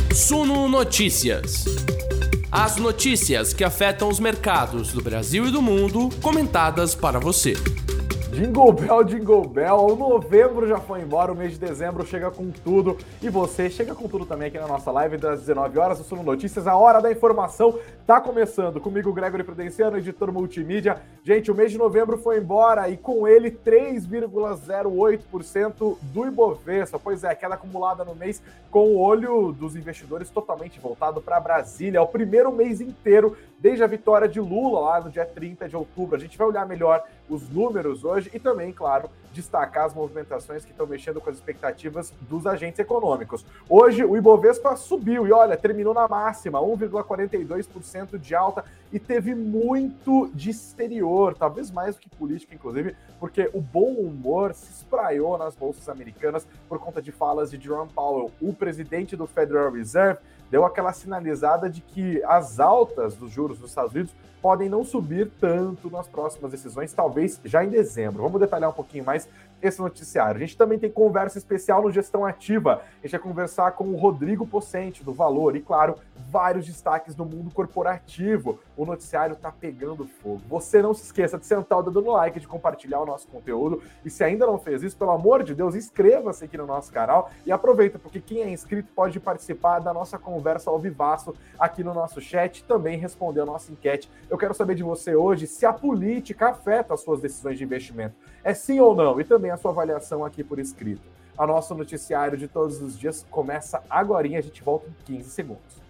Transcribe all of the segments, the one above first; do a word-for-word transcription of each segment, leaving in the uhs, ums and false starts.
Suno Notícias. As notícias que afetam os mercados do Brasil e do mundo, comentadas para você. Jingle Bell, Jingle Bell, o novembro já foi embora, o mês de dezembro chega com tudo e você chega com tudo também aqui na nossa live das dezenove horas, o Suno Notícias, a hora da informação tá começando. Comigo, Gregory Prudenciano, editor multimídia. Gente, o mês de novembro foi embora e com ele três vírgula zero oito por cento do Ibovespa. Pois é, queda acumulada no mês com o olho dos investidores totalmente voltado para Brasília. É o primeiro mês inteiro desde a vitória de Lula lá no dia trinta de outubro. A gente vai olhar melhor os números hoje e também, claro, destacar as movimentações que estão mexendo com as expectativas dos agentes econômicos. Hoje o Ibovespa subiu e olha, terminou na máxima, um vírgula quarenta e dois por cento de alta e teve muito de exterior, talvez mais do que política, inclusive, porque o bom humor se espraiou nas bolsas americanas por conta de falas de Jerome Powell, o presidente do Federal Reserve, deu aquela sinalizada de que as altas dos juros dos Estados Unidos podem não subir tanto nas próximas decisões, talvez já em dezembro. Vamos detalhar um pouquinho mais esse noticiário. A gente também tem conversa especial no Gestão Ativa. A gente vai conversar com o Rodrigo Pocente, do Valor, e, claro, vários destaques do mundo corporativo. O noticiário tá pegando fogo. Você não se esqueça de sentar o dedo no like, de compartilhar o nosso conteúdo. E se ainda não fez isso, pelo amor de Deus, inscreva-se aqui no nosso canal e aproveita, porque quem é inscrito pode participar da nossa conversa ao vivaço aqui no nosso chat e também responder a nossa enquete. Eu quero saber de você hoje se a política afeta as suas decisões de investimento. É sim ou não? E também a sua avaliação aqui por escrito. A nosso noticiário de todos os dias começa agorinha, a gente volta em quinze segundos.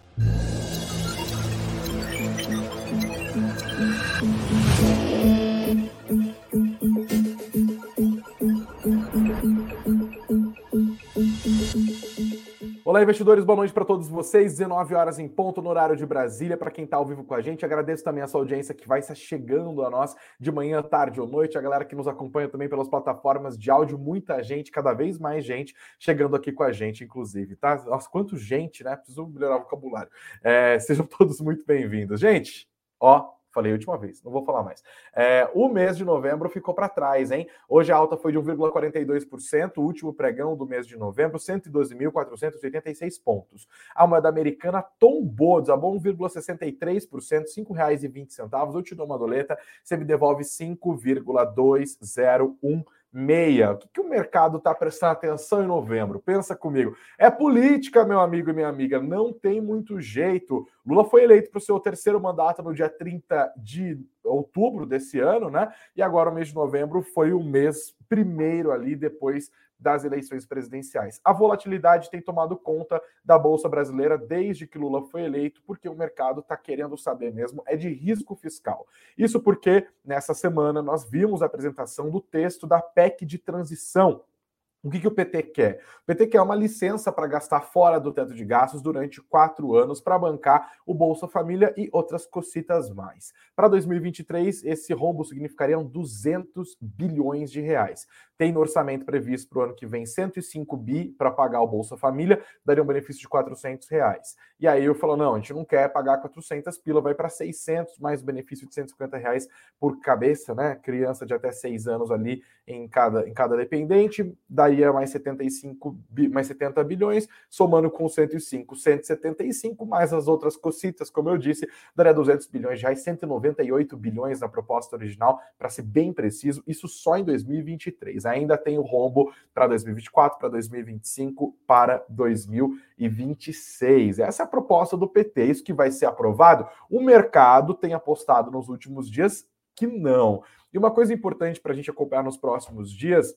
Olá, investidores, boa noite para todos vocês. dezenove horas em ponto no horário de Brasília. Para quem está ao vivo com a gente, agradeço também a sua audiência que vai estar chegando a nós de manhã, tarde ou noite. A galera que nos acompanha também pelas plataformas de áudio, muita gente, cada vez mais gente chegando aqui com a gente, inclusive, tá? Nossa, quanto gente, né? Preciso melhorar o vocabulário. É, sejam todos muito bem-vindos. Gente, ó... Falei a última vez, não vou falar mais. É, o mês de novembro ficou para trás, hein? Hoje a alta foi de um vírgula quarenta e dois por cento, o último pregão do mês de novembro, cento e doze mil quatrocentos e oitenta e seis pontos. A moeda americana tombou, desabou um vírgula sessenta e três por cento, cinco reais e vinte centavos. Eu te dou uma doleta, você me devolve cinco vírgula duzentos e um. Meia. O que, que o mercado está prestando atenção em novembro? Pensa comigo. É política, meu amigo e minha amiga. Não tem muito jeito. Lula foi eleito para o seu terceiro mandato no dia trinta de outubro desse ano, né? E agora o mês de novembro foi o mês primeiro ali depois das eleições presidenciais. A volatilidade tem tomado conta da Bolsa Brasileira desde que Lula foi eleito, porque o mercado está querendo saber mesmo, é de risco fiscal. Isso porque, nessa semana, nós vimos a apresentação do texto da P E C de transição. O que, que o P T quer? O P T quer uma licença para gastar fora do teto de gastos durante quatro anos para bancar o Bolsa Família e outras cocitas mais. Para dois mil e vinte e três, esse rombo significaria duzentos bilhões de reais. Tem no orçamento previsto para o ano que vem cento e cinco bi para pagar o Bolsa Família, daria um benefício de quatrocentos reais. E aí eu falo, não, a gente não quer pagar quatrocentos pila, vai para seiscentos, mais benefício de cento e cinquenta reais por cabeça, né? Criança de até seis anos ali em cada, em cada dependente, daria mais setenta e cinco, mais setenta bilhões, somando com cento e cinco, cento e setenta e cinco, mais as outras cocitas, como eu disse, daria duzentos bilhões de reais, cento e noventa e oito bilhões na proposta original, para ser bem preciso, isso só em dois mil e vinte e três. Ainda tem o rombo para dois mil e vinte e quatro, para dois mil e vinte e cinco, para dois mil e vinte e seis. Essa é a proposta do P T, isso que vai ser aprovado. O mercado tem apostado nos últimos dias que não. E uma coisa importante para a gente acompanhar nos próximos dias,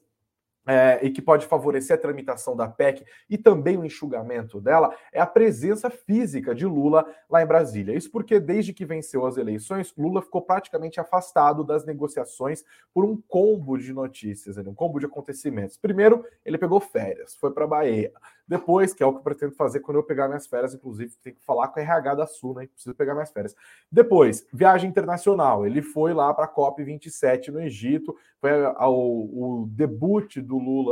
É, e que pode favorecer a tramitação da P E C e também o enxugamento dela, é a presença física de Lula lá em Brasília. Isso porque desde que venceu as eleições, Lula ficou praticamente afastado das negociações por um combo de notícias, um combo de acontecimentos. Primeiro, ele pegou férias, foi para a Bahia. Depois, que é o que eu pretendo fazer quando eu pegar minhas férias, inclusive, tem que falar com a R H da Sul, né? Preciso pegar minhas férias. Depois, viagem internacional. Ele foi lá para a COP vinte e sete no Egito, foi ao, o debut do Lula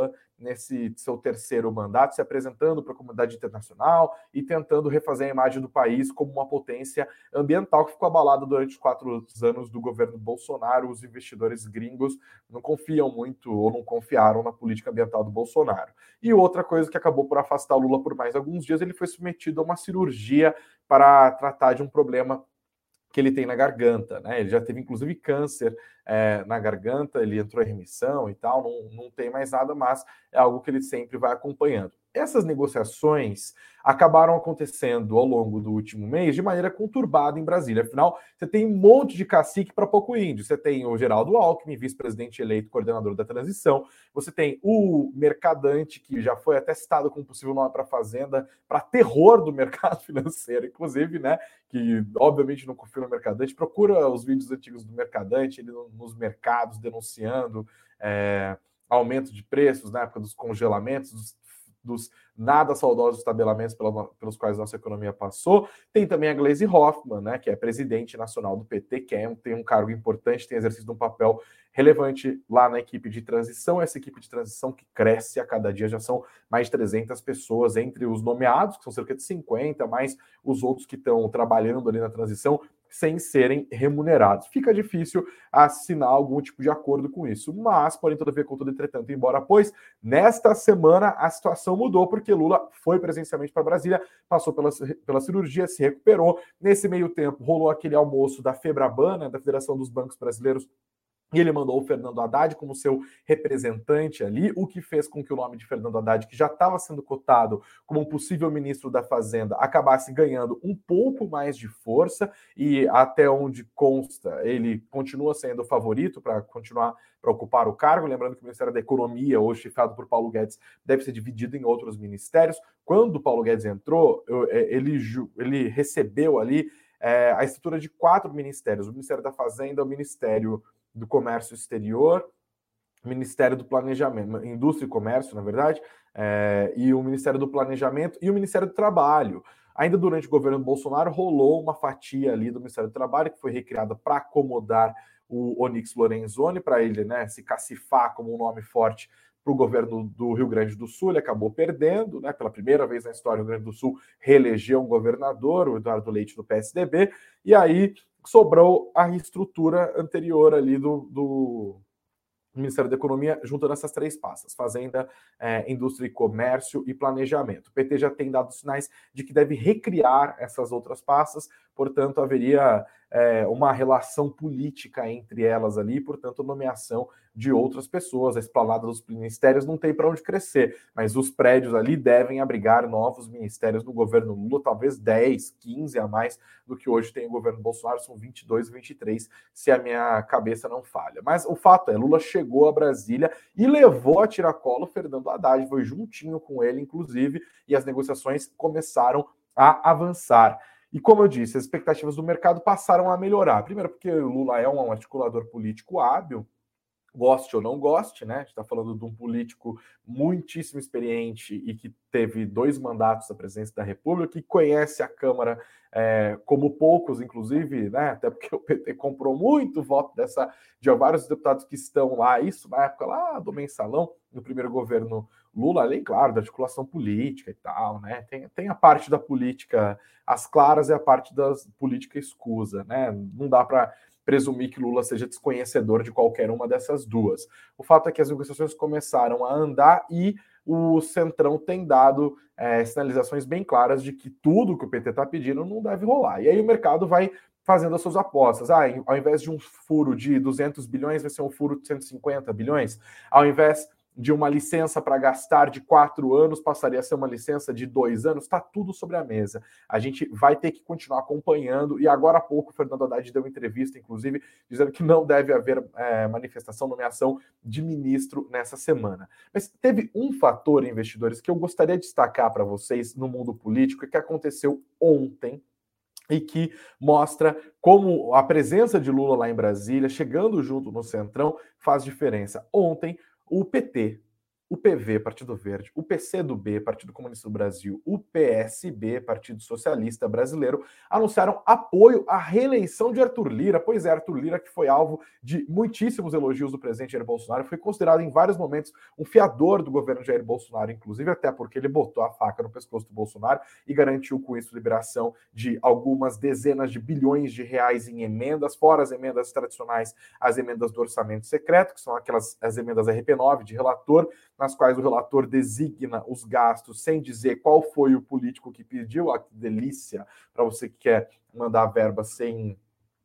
nesse seu terceiro mandato, se apresentando para a comunidade internacional e tentando refazer a imagem do país como uma potência ambiental que ficou abalada durante os quatro anos do governo Bolsonaro. Os investidores gringos não confiam muito ou não confiaram na política ambiental do Bolsonaro. E outra coisa que acabou por afastar o Lula por mais alguns dias, ele foi submetido a uma cirurgia para tratar de um problema que ele tem na garganta, né? Ele já teve inclusive câncer é, na garganta, ele entrou em remissão e tal, não, não tem mais nada, mas é algo que ele sempre vai acompanhando. Essas negociações acabaram acontecendo ao longo do último mês de maneira conturbada em Brasília. Afinal, você tem um monte de cacique para pouco índio. Você tem o Geraldo Alckmin, vice-presidente eleito, coordenador da transição. Você tem o Mercadante, que já foi até citado como possível nome para a Fazenda, para terror do mercado financeiro, inclusive, né? Que obviamente não confia no Mercadante. Procura os vídeos antigos do Mercadante, ele nos mercados denunciando é, aumento de preços na época dos congelamentos, dos dos nada saudosos tabelamentos pela, pelos quais nossa economia passou. Tem também a Gleisi Hoffmann, né, que é presidente nacional do P T, que é, tem um cargo importante, tem exercido um papel relevante lá na equipe de transição, essa equipe de transição que cresce a cada dia, já são mais de trezentas pessoas, entre os nomeados, que são cerca de cinquenta, mais os outros que estão trabalhando ali na transição, sem serem remunerados. Fica difícil assinar algum tipo de acordo com isso, mas, porém, todavia, contudo, entretanto, embora, pois, nesta semana a situação mudou, porque Lula foi presencialmente para Brasília, passou pela, pela cirurgia, se recuperou. Nesse meio tempo, rolou aquele almoço da FEBRABAN, né, da Federação dos Bancos Brasileiros, e ele mandou o Fernando Haddad como seu representante ali, o que fez com que o nome de Fernando Haddad, que já estava sendo cotado como um possível ministro da Fazenda, acabasse ganhando um pouco mais de força, e até onde consta, ele continua sendo o favorito para continuar para ocupar o cargo. Lembrando que o Ministério da Economia, hoje chefado por Paulo Guedes, deve ser dividido em outros ministérios. Quando o Paulo Guedes entrou, ele, ele recebeu ali é, a estrutura de quatro ministérios: o Ministério da Fazenda, o Ministério do Comércio Exterior, Ministério do Planejamento, Indústria e Comércio, na verdade, é, e o Ministério do Planejamento e o Ministério do Trabalho. Ainda durante o governo Bolsonaro, rolou uma fatia ali do Ministério do Trabalho, que foi recriada para acomodar o Onyx Lorenzoni, para ele, né, se cacifar como um nome forte para o governo do Rio Grande do Sul. Ele acabou perdendo, né, pela primeira vez na história, o Rio Grande do Sul reelegeu um governador, o Eduardo Leite, do P S D B, e aí sobrou a estrutura anterior ali do, do Ministério da Economia, juntando essas três pastas: Fazenda, é, Indústria e Comércio e Planejamento. O P T já tem dado sinais de que deve recriar essas outras pastas, portanto, haveria é, uma relação política entre elas ali, portanto, nomeação de outras pessoas. A esplanada dos ministérios não tem para onde crescer, mas os prédios ali devem abrigar novos ministérios no governo Lula, talvez dez, quinze a mais do que hoje tem o governo Bolsonaro, são vinte e dois, vinte e três, se a minha cabeça não falha. Mas o fato é, Lula chegou a Brasília e levou a tiracolo Fernando Haddad, foi juntinho com ele, inclusive, e as negociações começaram a avançar. E como eu disse, as expectativas do mercado passaram a melhorar. Primeiro porque o Lula é um articulador político hábil, goste ou não goste, né? A gente está falando de um político muitíssimo experiente e que teve dois mandatos à presidência da República, que conhece a Câmara é, como poucos, inclusive, né? Até porque o P T comprou muito voto dessa, de vários deputados que estão lá, isso na época lá do mensalão, no primeiro governo Lula, além, claro, da articulação política e tal, né? Tem, tem a parte da política às claras e a parte da política escusa, né? Não dá para presumir que Lula seja desconhecedor de qualquer uma dessas duas. O fato é que as negociações começaram a andar e o Centrão tem dado é, sinalizações bem claras de que tudo que o P T está pedindo não deve rolar. E aí o mercado vai fazendo as suas apostas. Ah, ao invés de um furo de duzentos bilhões, vai ser um furo de cento e cinquenta bilhões. Ao invés de uma licença para gastar de quatro anos, passaria a ser uma licença de dois anos. Está tudo sobre a mesa. A gente vai ter que continuar acompanhando. E agora há pouco o Fernando Haddad deu uma entrevista, inclusive, dizendo que não deve haver é, manifestação, nomeação de ministro nessa semana. Mas teve um fator, investidores, que eu gostaria de destacar para vocês no mundo político, que aconteceu ontem, e que mostra como a presença de Lula lá em Brasília, chegando junto no Centrão, faz diferença. Ontem, o P T, o P V, Partido Verde, o P C do B, Partido Comunista do Brasil, o P S B, Partido Socialista Brasileiro, anunciaram apoio à reeleição de Arthur Lira. Pois é, Arthur Lira, que foi alvo de muitíssimos elogios do presidente Jair Bolsonaro, foi considerado em vários momentos um fiador do governo Jair Bolsonaro, inclusive até porque ele botou a faca no pescoço do Bolsonaro e garantiu com isso liberação de algumas dezenas de bilhões de reais em emendas, fora as emendas tradicionais, as emendas do orçamento secreto, que são aquelas as emendas R P nove de relator, nas quais o relator designa os gastos sem dizer qual foi o político que pediu. Ah, que delícia para você que quer mandar verba sem,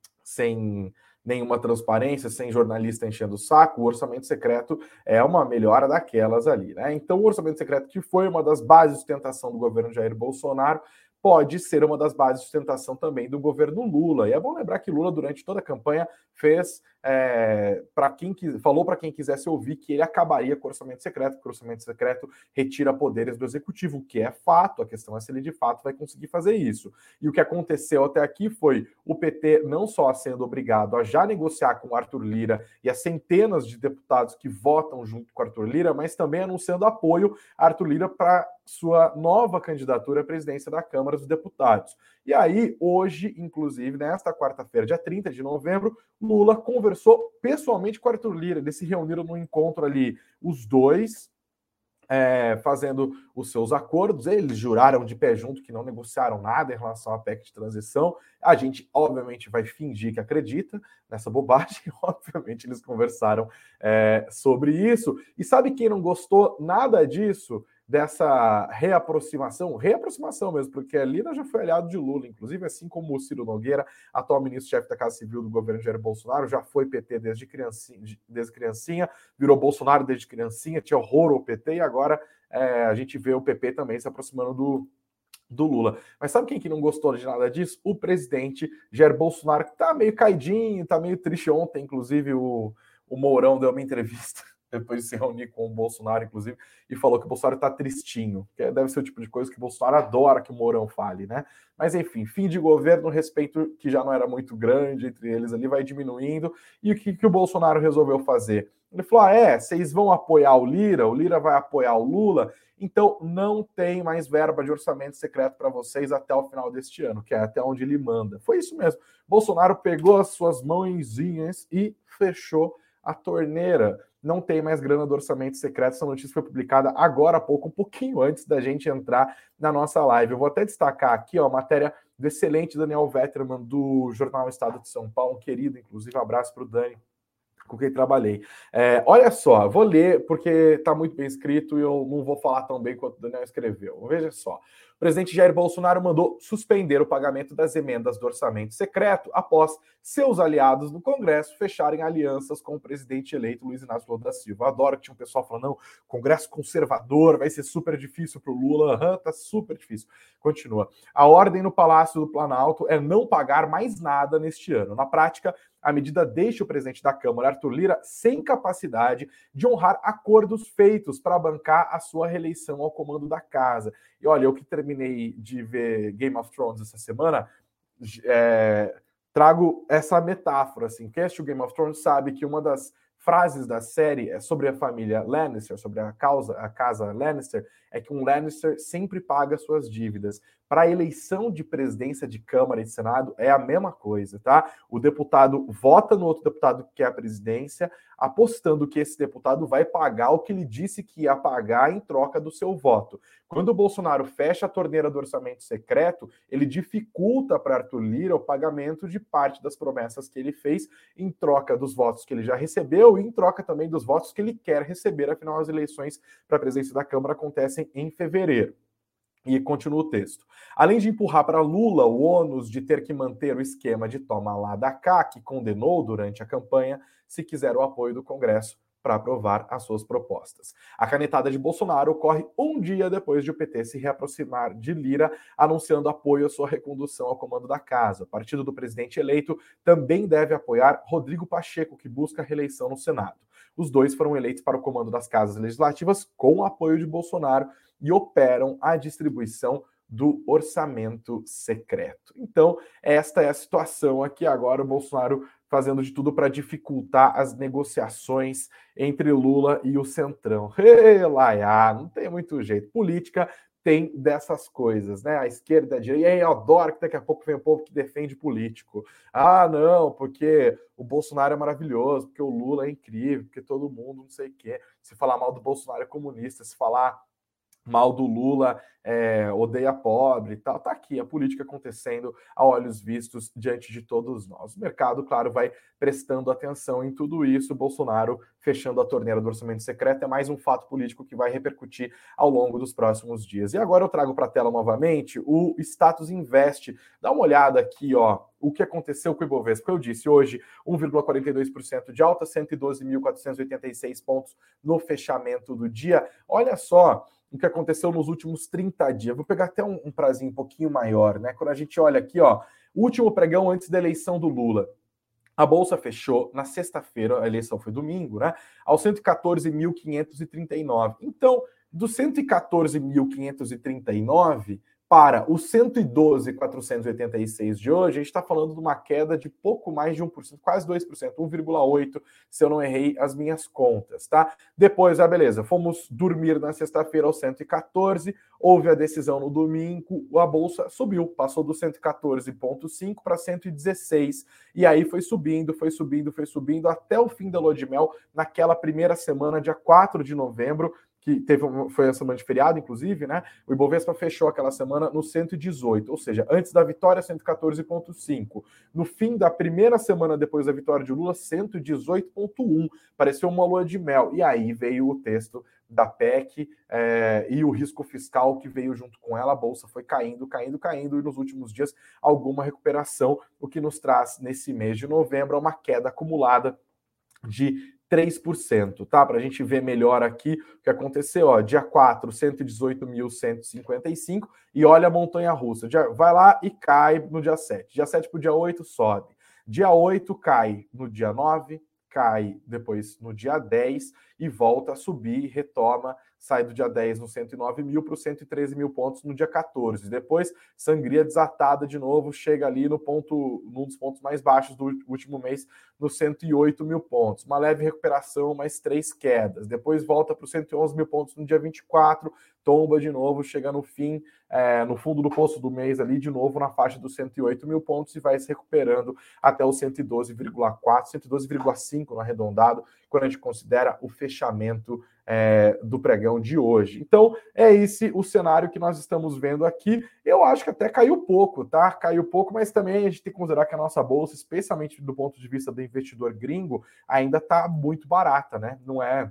sem nenhuma transparência, sem jornalista enchendo o saco. O orçamento secreto é uma melhora daquelas ali, né? Então, o orçamento secreto, que foi uma das bases de sustentação do governo Jair Bolsonaro, pode ser uma das bases de sustentação também do governo Lula. E é bom lembrar que Lula, durante toda a campanha, fez é, para quem falou para quem quisesse ouvir que ele acabaria com o orçamento secreto, porque o orçamento secreto retira poderes do executivo, o que é fato. A questão é se ele de fato vai conseguir fazer isso. E o que aconteceu até aqui foi o P T não só sendo obrigado a já negociar com o Arthur Lira e as centenas de deputados que votam junto com o Arthur Lira, mas também anunciando apoio a Arthur Lira para sua nova candidatura à presidência da Câmara dos Deputados. E aí, hoje, inclusive, nesta quarta-feira, dia trinta de novembro, Lula conversou pessoalmente com Arthur Lira. Eles se reuniram no encontro ali, os dois, é, fazendo os seus acordos. Eles juraram de pé junto que não negociaram nada em relação à P E C de transição. A gente, obviamente, vai fingir que acredita nessa bobagem. Obviamente, eles conversaram é, sobre isso. E sabe quem não gostou nada disso? Dessa reaproximação, reaproximação mesmo, porque a Lira já foi aliado de Lula, inclusive, assim como o Ciro Nogueira, atual ministro-chefe da Casa Civil do governo Jair Bolsonaro, já foi P T desde criancinha, desde criancinha, virou Bolsonaro desde criancinha, tinha horror ao P T, e agora é, a gente vê o P P também se aproximando do, do Lula. Mas sabe quem que não gostou de nada disso? O presidente Jair Bolsonaro, que tá meio caidinho, tá meio triste. Ontem, inclusive, o, o Mourão deu uma entrevista depois de se reunir com o Bolsonaro, inclusive, e falou que o Bolsonaro tá tristinho, que deve ser o tipo de coisa que o Bolsonaro adora que o Mourão fale, né? Mas, enfim, fim de governo, respeito que já não era muito grande entre eles ali, vai diminuindo. E o que, que o Bolsonaro resolveu fazer? Ele falou, ah, é, vocês vão apoiar o Lira, o Lira vai apoiar o Lula, então não tem mais verba de orçamento secreto para vocês até o final deste ano, que é até onde ele manda. Foi isso mesmo. Bolsonaro pegou as suas mãozinhas e fechou a torneira. Não tem mais grana do orçamento secreto. Essa notícia foi publicada agora há pouco, um pouquinho antes da gente entrar na nossa live. Eu vou até destacar aqui, ó, a matéria do excelente Daniel Vetterman, do Jornal Estado de São Paulo, um querido, inclusive, um abraço para o Dani, com quem trabalhei. É, olha só, vou ler porque está muito bem escrito e eu não vou falar tão bem quanto o Daniel escreveu. Veja só. O presidente Jair Bolsonaro mandou suspender o pagamento das emendas do orçamento secreto após seus aliados no Congresso fecharem alianças com o presidente eleito Luiz Inácio Lula da Silva. Adoro que tinha um pessoal falando, não, Congresso conservador, vai ser super difícil para o Lula. Aham, tá super difícil. Continua. A ordem no Palácio do Planalto é não pagar mais nada neste ano. Na prática, a medida deixa o presidente da Câmara, Arthur Lira, sem capacidade de honrar acordos feitos para bancar a sua reeleição ao comando da casa. E olha, eu que terminei de ver Game of Thrones essa semana, é, trago essa metáfora. Assim, quem assistiu Game of Thrones sabe que uma das frases da série é sobre a família Lannister, sobre a, causa, a casa Lannister, é que um Lannister sempre paga suas dívidas. Para a eleição de presidência de Câmara e de Senado é a mesma coisa, tá? O deputado vota no outro deputado que quer a presidência, apostando que esse deputado vai pagar o que ele disse que ia pagar em troca do seu voto. Quando o Bolsonaro fecha a torneira do orçamento secreto, ele dificulta para Arthur Lira o pagamento de parte das promessas que ele fez em troca dos votos que ele já recebeu e em troca também dos votos que ele quer receber. Afinal, as eleições para a presidência da Câmara acontecem em fevereiro. E continua o texto. Além de empurrar para Lula o ônus de ter que manter o esquema de toma lá da cá, que condenou durante a campanha, se quiser o apoio do Congresso para aprovar as suas propostas. A canetada de Bolsonaro ocorre um dia depois de o P T se reaproximar de Lira, anunciando apoio à sua recondução ao comando da casa. O partido do presidente eleito também deve apoiar Rodrigo Pacheco, que busca a reeleição no Senado. Os dois foram eleitos para o comando das casas legislativas com o apoio de Bolsonaro e operam a distribuição do orçamento secreto. Então, esta é a situação aqui agora. O Bolsonaro fazendo de tudo para dificultar as negociações entre Lula e o Centrão. Ei, Laia, não tem muito jeito. Política tem dessas coisas, né? A esquerda, a direita, e aí eu adoro que daqui a pouco vem o povo que defende político. Ah, não, porque o Bolsonaro é maravilhoso, porque o Lula é incrível, porque todo mundo não sei o quê. Se falar mal do Bolsonaro é comunista, se falar mal do Lula, é, odeia pobre e tal. Tá aqui a política acontecendo a olhos vistos diante de todos nós. O mercado, claro, vai prestando atenção em tudo isso. Bolsonaro fechando a torneira do orçamento secreto é mais um fato político que vai repercutir ao longo dos próximos dias. E agora eu trago para a tela novamente o Status Invest. Dá uma olhada aqui, ó, o que aconteceu com o Ibovespa. Eu disse hoje, um vírgula quarenta e dois por cento de alta, cento e doze mil quatrocentos e oitenta e seis pontos no fechamento do dia. Olha só o que aconteceu nos últimos trinta dias. Vou pegar até um, um prazinho um pouquinho maior, né? Quando a gente olha aqui, ó, o último pregão antes da eleição do Lula. A bolsa fechou na sexta-feira, a eleição foi domingo, né? Aos cento e quatorze mil quinhentos e trinta e nove. Então, dos cento e quatorze mil quinhentos e trinta e nove para os cento e doze mil quatrocentos e oitenta e seis de hoje, a gente está falando de uma queda de pouco mais de um por cento, quase dois por cento, um vírgula oito por cento, se eu não errei as minhas contas, tá? Depois, ah, beleza, fomos dormir na sexta-feira aos cento e quatorze, houve a decisão no domingo, a bolsa subiu, passou do cento e quatorze vírgula cinco para cento e dezesseis, e aí foi subindo, foi subindo, foi subindo, até o fim da lua de mel, naquela primeira semana, dia quatro de novembro, que teve, foi a semana de feriado, inclusive, né? O Ibovespa fechou aquela semana no cento e dezoito, ou seja, antes da vitória, cento e quatorze vírgula cinco. No fim da primeira semana depois da vitória de Lula, cento e dezoito vírgula um. Pareceu uma lua de mel. E aí veio o texto da P E C é, e o risco fiscal que veio junto com ela. A bolsa foi caindo, caindo, caindo, e nos últimos dias alguma recuperação, o que nos traz nesse mês de novembro uma queda acumulada de três por cento, tá? Para a gente ver melhor aqui o que aconteceu, ó, dia quatro, cento e dezoito mil cento e cinquenta e cinco, e olha a montanha-russa, vai lá e cai no dia sete, dia sete para o dia oito sobe, dia oito cai no dia nove, cai depois no dia dez e volta a subir, retoma, sai do dia dez no cento e nove mil para os cento e treze mil pontos no dia quatorze. Depois, sangria desatada de novo, chega ali no ponto, num dos pontos mais baixos do último mês, no cento e oito mil pontos. Uma leve recuperação, mais três quedas. Depois volta para os cento e onze mil pontos no dia vinte e quatro, tomba de novo, chega no fim, é, no fundo do poço do mês ali, de novo na faixa dos cento e oito mil pontos e vai se recuperando até os cento e doze vírgula quatro, cento e doze vírgula cinco no arredondado, quando a gente considera o fechamento é, do pregão de hoje. Então, é esse o cenário que nós estamos vendo aqui. Eu acho que até caiu pouco, tá? Caiu pouco, mas também a gente tem que considerar que a nossa bolsa, especialmente do ponto de vista do investidor gringo, ainda está muito barata, né? Não é...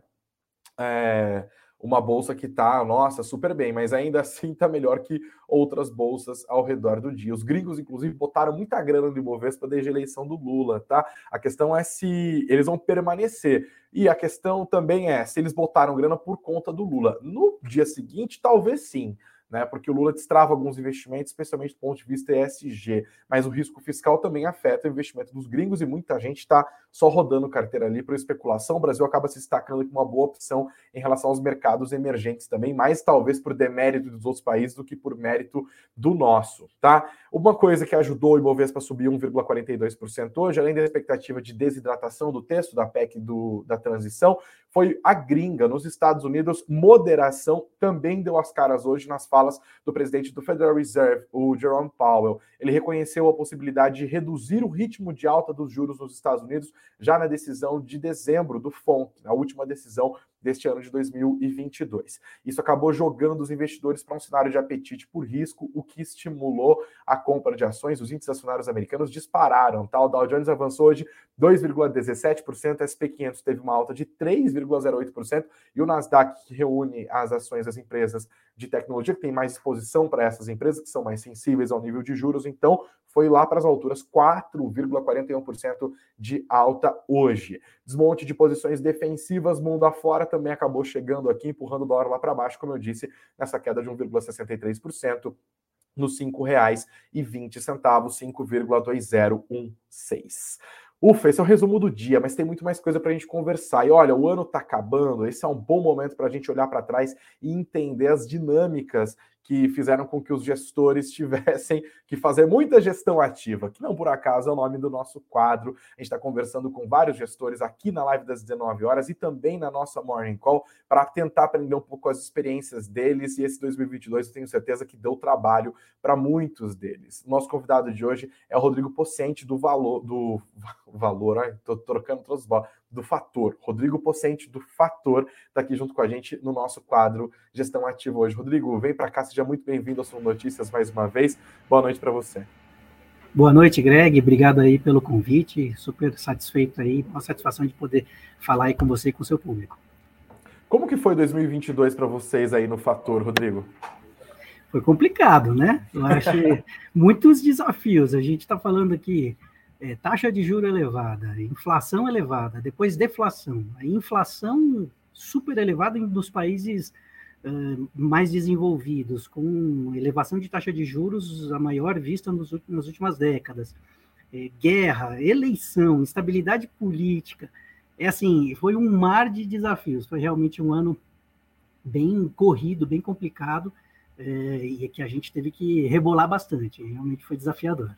é... uma bolsa que tá, nossa, super bem, mas ainda assim tá melhor que outras bolsas ao redor do dia. Os gringos, inclusive, botaram muita grana no Ibovespa desde a eleição do Lula, tá? A questão é se eles vão permanecer. E a questão também é se eles botaram grana por conta do Lula. No dia seguinte, talvez sim, né? Porque o Lula destrava alguns investimentos, especialmente do ponto de vista E S G, mas o risco fiscal também afeta o investimento dos gringos e muita gente está só rodando carteira ali para especulação. O Brasil acaba se destacando como uma boa opção em relação aos mercados emergentes também, mais talvez por demérito dos outros países do que por mérito do nosso, tá? Uma coisa que ajudou o Ibovespa a subir um vírgula quarenta e dois por cento hoje, além da expectativa de desidratação do texto da P E C do, da transição, foi a gringa. Nos Estados Unidos, moderação também deu as caras hoje nas falas do presidente do Federal Reserve, o Jerome Powell. Ele reconheceu a possibilidade de reduzir o ritmo de alta dos juros nos Estados Unidos já na decisão de dezembro do F O M C, a última decisão deste ano de dois mil e vinte e dois. Isso acabou jogando os investidores para um cenário de apetite por risco, o que estimulou a compra de ações. Os índices acionários americanos dispararam, tá? O Dow Jones avançou hoje dois vírgula dezessete por cento, a S P quinhentos teve uma alta de três vírgula zero oito por cento e o Nasdaq, que reúne as ações das empresas de tecnologia, que tem mais exposição para essas empresas, que são mais sensíveis ao nível de juros, então foi lá para as alturas, quatro vírgula quarenta e um por cento de alta hoje. Desmonte de posições defensivas mundo afora também acabou chegando aqui, empurrando o dólar lá para baixo, como eu disse, nessa queda de um vírgula sessenta e três por cento nos cinco reais e vinte centavos, cinco vírgula dois zero um seis. Ufa, esse é o resumo do dia, mas tem muito mais coisa para a gente conversar. E olha, o ano está acabando, esse é um bom momento para a gente olhar para trás e entender as dinâmicas que fizeram com que os gestores tivessem que fazer muita gestão ativa, que não por acaso é o nome do nosso quadro. A gente está conversando com vários gestores aqui na live das dezenove horas e também na nossa Morning Call para tentar aprender um pouco as experiências deles, e esse dois mil e vinte e dois eu tenho certeza que deu trabalho para muitos deles. Nosso convidado de hoje é o Rodrigo Pocente, do Valor, do Valor, estou trocando todas as bolas, do Fator. Rodrigo Pocente, do Fator, está aqui junto com a gente no nosso quadro Gestão Ativa hoje. Rodrigo, vem para cá, seja muito bem-vindo ao Sul Notícias mais uma vez. Boa noite para você. Boa noite, Greg. Obrigado aí pelo convite. Super satisfeito aí, uma satisfação de poder falar aí com você e com o seu público. Como que foi dois mil e vinte e dois para vocês aí no Fator, Rodrigo? Foi complicado, né? Eu acho muitos desafios. A gente está falando aqui é, taxa de juros elevada, inflação elevada, depois deflação, a inflação super elevada nos países uh, mais desenvolvidos, com elevação de taxa de juros a maior vista nos, nas últimas décadas, é, guerra, eleição, instabilidade política. É assim, foi um mar de desafios. Foi realmente um ano bem corrido, bem complicado, é, e que a gente teve que rebolar bastante. Realmente foi desafiador.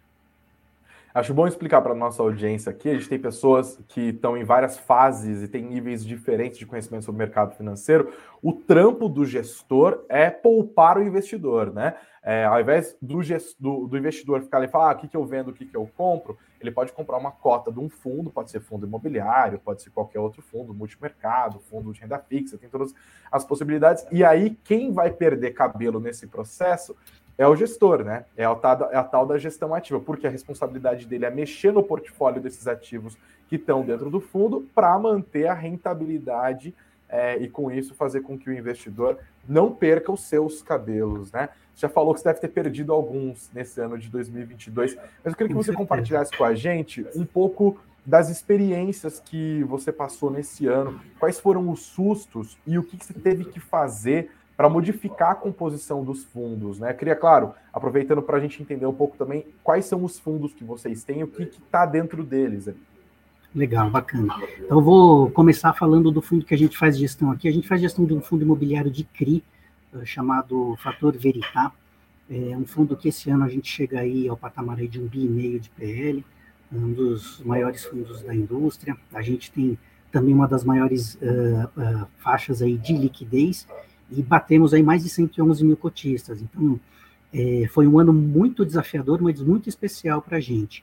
Acho bom explicar para a nossa audiência aqui. A gente tem pessoas que estão em várias fases e têm níveis diferentes de conhecimento sobre o mercado financeiro. O trampo do gestor é poupar o investidor, né? É, ao invés do, gest... do, do investidor ficar ali e falar ah, o que, que eu vendo, o que, que eu compro, ele pode comprar uma cota de um fundo, pode ser fundo imobiliário, pode ser qualquer outro fundo, multimercado, fundo de renda fixa, tem todas as possibilidades. E aí, quem vai perder cabelo nesse processo é o gestor, né? É a, tal, é a tal da gestão ativa, porque a responsabilidade dele é mexer no portfólio desses ativos que estão dentro do fundo para manter a rentabilidade é, e, com isso, fazer com que o investidor não perca os seus cabelos, né? Você já falou que você deve ter perdido alguns nesse ano de dois mil e vinte e dois, mas eu queria que você compartilhasse com a gente um pouco das experiências que você passou nesse ano, quais foram os sustos e o que você teve que fazer para modificar a composição dos fundos, né? Eu queria, claro, aproveitando para a gente entender um pouco também quais são os fundos que vocês têm e o que está dentro deles. Ali. Legal, bacana. Então, eu vou começar falando do fundo que a gente faz gestão aqui. A gente faz gestão de um fundo imobiliário de C R I, chamado Fator Veritá. É um fundo que esse ano a gente chega aí ao patamar aí de um bi e meio de P L, um dos maiores fundos da indústria. A gente tem também uma das maiores uh, uh, faixas aí de liquidez, e batemos aí mais de cento e onze mil cotistas. Então, é, foi um ano muito desafiador, mas muito especial para a gente.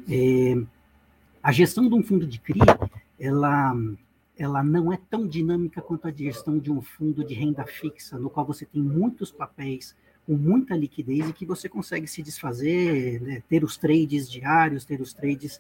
É, a gestão de um fundo de C R I, ela, ela não é tão dinâmica quanto a gestão de um fundo de renda fixa, no qual você tem muitos papéis com muita liquidez e que você consegue se desfazer, né, ter os trades diários, ter os trades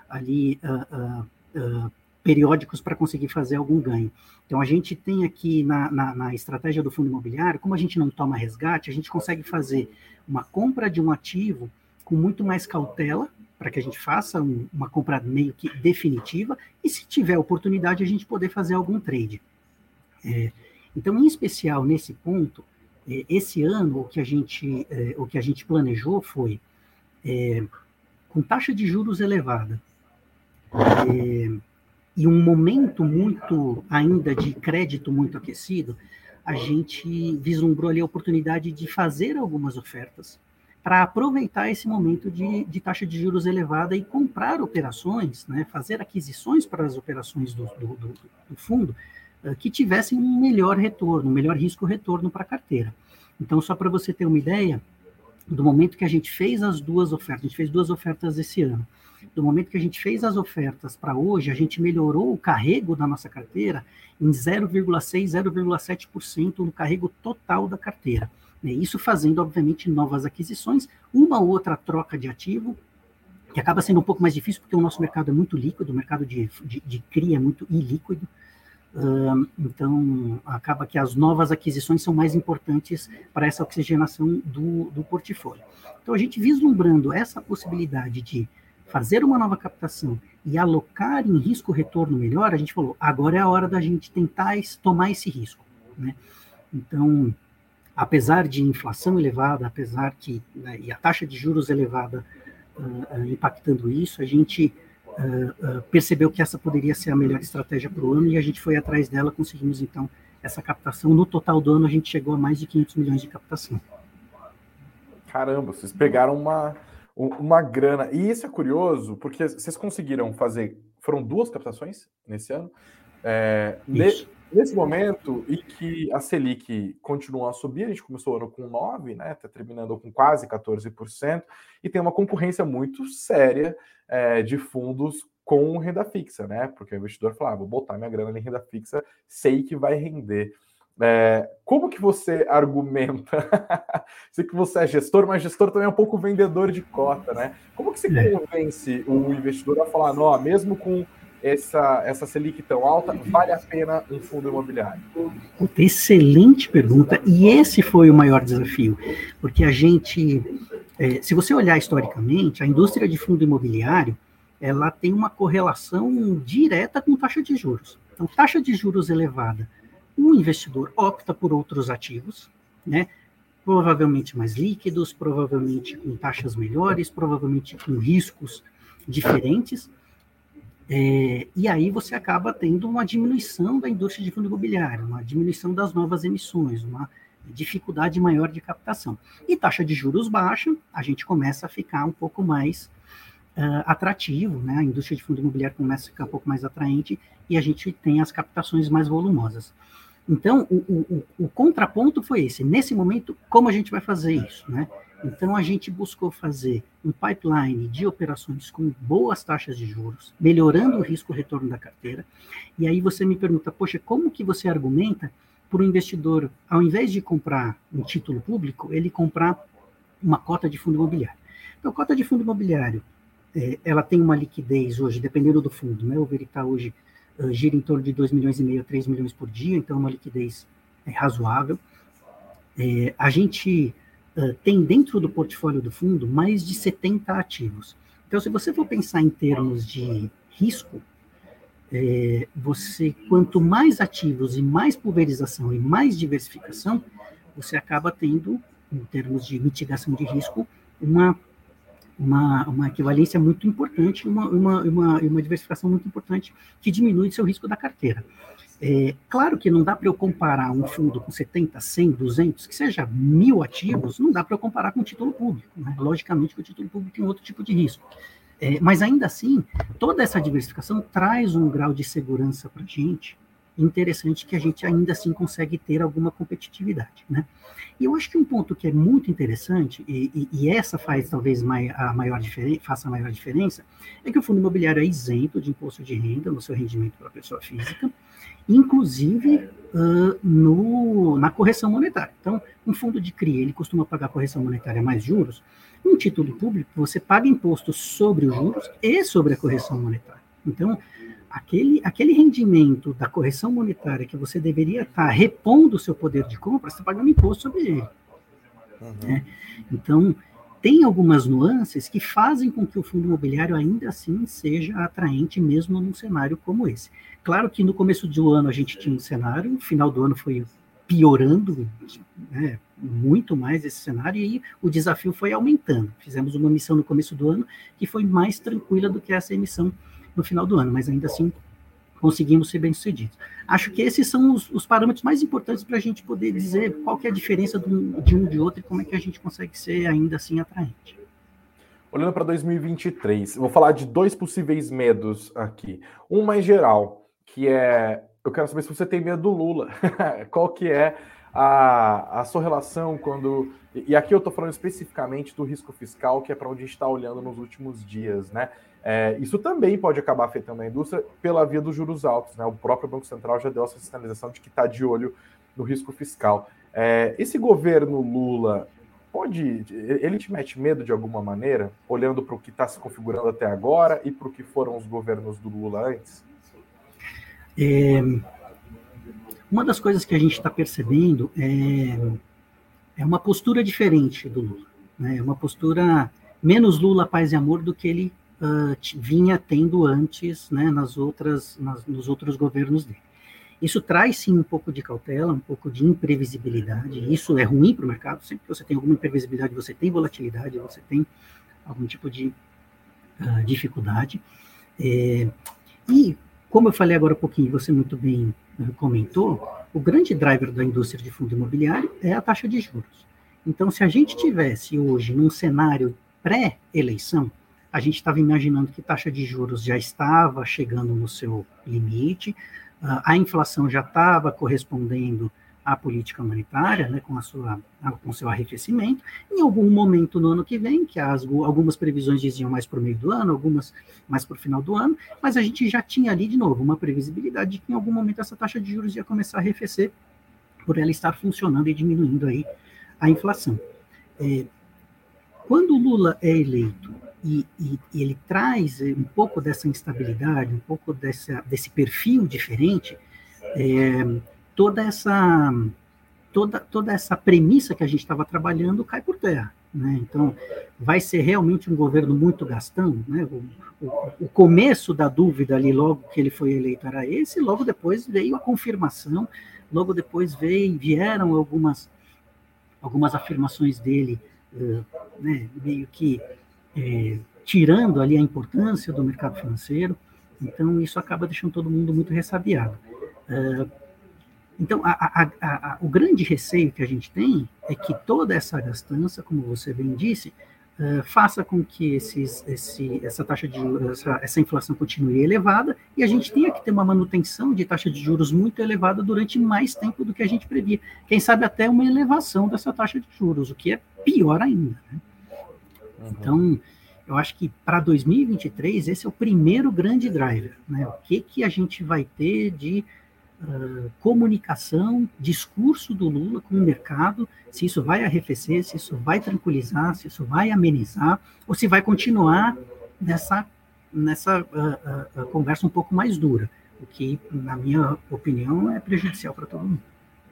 ali uh, uh, uh, periódicos para conseguir fazer algum ganho. Então, a gente tem aqui na, na, na estratégia do fundo imobiliário, como a gente não toma resgate, a gente consegue fazer uma compra de um ativo com muito mais cautela, para que a gente faça um, uma compra meio que definitiva, e se tiver oportunidade, a gente poder fazer algum trade. É, então, em especial, nesse ponto, é, esse ano, o que a gente, é, o que a gente planejou foi, é, com taxa de juros elevada, é, e um momento muito, ainda de crédito muito aquecido, a gente vislumbrou ali a oportunidade de fazer algumas ofertas para aproveitar esse momento de, de taxa de juros elevada e comprar operações, né, fazer aquisições para as operações do, do, do, do fundo uh, que tivessem um melhor retorno, um melhor risco-retorno para a carteira. Então, só para você ter uma ideia, do momento que a gente fez as duas ofertas, a gente fez duas ofertas esse ano, do momento que a gente fez as ofertas para hoje, a gente melhorou o carrego da nossa carteira em zero vírgula seis, zero vírgula sete por cento no carrego total da carteira. Isso fazendo, obviamente, novas aquisições, uma ou outra troca de ativo, que acaba sendo um pouco mais difícil, porque o nosso mercado é muito líquido, o mercado de, de, de C R I é muito ilíquido, uh, então acaba que as novas aquisições são mais importantes para essa oxigenação do, do portfólio. Então, a gente vislumbrando essa possibilidade de fazer uma nova captação e alocar em risco-retorno melhor, a gente falou, agora é a hora da gente tentar tomar esse risco, né? Então, apesar de inflação elevada, apesar que, né, e a taxa de juros elevada uh, uh, impactando isso, a gente uh, uh, percebeu que essa poderia ser a melhor estratégia para o ano e a gente foi atrás dela, conseguimos então essa captação. No total do ano a gente chegou a mais de quinhentos milhões de captação. Caramba, vocês pegaram uma, uma grana. E isso é curioso, porque vocês conseguiram fazer... Foram duas captações nesse ano. É, ne, nesse momento, e que a Selic continua a subir, a gente começou o ano com nove por cento, né, está terminando com quase quatorze por cento, e tem uma concorrência muito séria é, de fundos com renda fixa, né? Porque o investidor fala, ah, vou botar minha grana em renda fixa, sei que vai render. É, como que você argumenta? Sei que você é gestor, mas gestor também é um pouco vendedor de cota, né? Como que você convence o investidor a falar, não, mesmo com essa, essa Selic tão alta, vale a pena um fundo imobiliário? Excelente pergunta, e esse foi o maior desafio, porque a gente, é, se você olhar historicamente, a indústria de fundo imobiliário, ela tem uma correlação direta com taxa de juros. Então, taxa de juros elevada, o investidor opta por outros ativos, né? Provavelmente mais líquidos, provavelmente com taxas melhores, provavelmente com riscos diferentes, é, e aí você acaba tendo uma diminuição da indústria de fundo imobiliário, uma diminuição das novas emissões, uma dificuldade maior de captação. E taxa de juros baixa, a gente começa a ficar um pouco mais Uh, atrativo, né? A indústria de fundo imobiliário começa a ficar um pouco mais atraente e a gente tem as captações mais volumosas. Então, o, o, o contraponto foi esse. Nesse momento, como a gente vai fazer isso, né? Então, a gente buscou fazer um pipeline de operações com boas taxas de juros, melhorando o risco-retorno da carteira. E aí você me pergunta, poxa, como que você argumenta para o investidor, ao invés de comprar um título público, ele comprar uma cota de fundo imobiliário? Então, cota de fundo imobiliário, ela tem uma liquidez hoje, dependendo do fundo, né? O Veritá hoje uh, gira em torno de dois milhões e meio a três milhões por dia, então é uma liquidez é, razoável. É, a gente uh, tem dentro do portfólio do fundo mais de setenta ativos. Então, se você for pensar em termos de risco, é, você, quanto mais ativos e mais pulverização e mais diversificação, você acaba tendo, em termos de mitigação de risco, uma Uma, uma equivalência muito importante, uma, uma, uma, uma diversificação muito importante que diminui o seu risco da carteira. É, claro que não dá para eu comparar um fundo com setenta, cem, duzentos, que seja mil ativos, não dá para eu comparar com o título público, né? Logicamente que o título público tem outro tipo de risco. É, mas ainda assim, toda essa diversificação traz um grau de segurança para a gente interessante que a gente ainda assim consegue ter alguma competitividade, né? E eu acho que um ponto que é muito interessante, e, e, e essa faz talvez mai, a maior diferença, faça a maior diferença, é que o fundo imobiliário é isento de imposto de renda no seu rendimento para a pessoa física, inclusive uh, no, na correção monetária. Então, um fundo de C R I, ele costuma pagar correção monetária mais juros. Um título público, você paga imposto sobre os juros e sobre a correção monetária. Então, Aquele, aquele rendimento da correção monetária que você deveria estar repondo o seu poder de compra, você está pagando imposto sobre ele. Uhum. Né? Então, tem algumas nuances que fazem com que o fundo imobiliário ainda assim seja atraente, mesmo num cenário como esse. Claro que no começo do ano a gente tinha um cenário, no final do ano foi piorando, né, muito mais esse cenário, e aí o desafio foi aumentando. Fizemos uma emissão no começo do ano que foi mais tranquila do que essa emissão no final do ano, mas ainda assim conseguimos ser bem-sucedidos. Acho que esses são os, os parâmetros mais importantes para a gente poder dizer qual que é a diferença de um, de um de outro e como é que a gente consegue ser ainda assim atraente. Olhando para dois mil e vinte e três, eu vou falar de dois possíveis medos aqui. Um mais geral, que é, eu quero saber se você tem medo do Lula. Qual que é a, a sua relação quando... E aqui eu estou falando especificamente do risco fiscal, que é para onde a gente está olhando nos últimos dias, né? É, isso também pode acabar afetando a indústria pela via dos juros altos, né? O próprio Banco Central já deu essa sinalização de que está de olho no risco fiscal. É, esse governo Lula pode, ele te mete medo de alguma maneira, olhando para o que está se configurando até agora e para o que foram os governos do Lula antes? É, uma das coisas que a gente está percebendo é, é uma postura diferente do Lula, né? É uma postura menos Lula, paz e amor do que ele Uh, vinha tendo antes, né, nas outras, nas, nos outros governos dele. Isso traz, sim, um pouco de cautela, um pouco de imprevisibilidade. Isso é ruim para o mercado. Sempre que você tem alguma imprevisibilidade, você tem volatilidade, você tem algum tipo de uh, dificuldade. É, e, como eu falei agora um pouquinho, você muito bem uh, comentou, o grande driver da indústria de fundo imobiliário é a taxa de juros. Então, se a gente tivesse hoje num cenário pré-eleição, a gente estava imaginando que taxa de juros já estava chegando no seu limite, a inflação já estava correspondendo à política monetária, né, com a sua, com o seu arrefecimento. Em algum momento no ano que vem, que as, algumas previsões diziam mais para o meio do ano, algumas mais para o final do ano, mas a gente já tinha ali, de novo, uma previsibilidade de que em algum momento essa taxa de juros ia começar a arrefecer, por ela estar funcionando e diminuindo aí a inflação. É, quando o Lula é eleito e, e, e ele traz um pouco dessa instabilidade, um pouco dessa, desse perfil diferente, é, toda essa toda, toda essa premissa que a gente estava trabalhando cai por terra, né? Então, vai ser realmente um governo muito gastão, né? O, o, o começo da dúvida ali, logo que ele foi eleito, era esse, logo depois veio a confirmação, logo depois veio, vieram algumas, algumas afirmações dele, uh, né, meio que é, tirando ali a importância do mercado financeiro. Então, isso acaba deixando todo mundo muito ressabiado. Uh, Então, a, a, a, a, o grande receio que a gente tem é que toda essa gastança, como você bem disse, uh, faça com que esses, esse, essa taxa de juros, essa, essa inflação continue elevada e a gente tenha que ter uma manutenção de taxa de juros muito elevada durante mais tempo do que a gente previa. Quem sabe até uma elevação dessa taxa de juros, o que é pior ainda, né? Uhum. Então, eu acho que para dois mil e vinte e três esse é o primeiro grande driver, né? O que, que a gente vai ter de Uh, comunicação, discurso do Lula com o mercado, se isso vai arrefecer, se isso vai tranquilizar, se isso vai amenizar, ou se vai continuar nessa, nessa uh, uh, conversa um pouco mais dura, o que, na minha opinião, é prejudicial para todo mundo.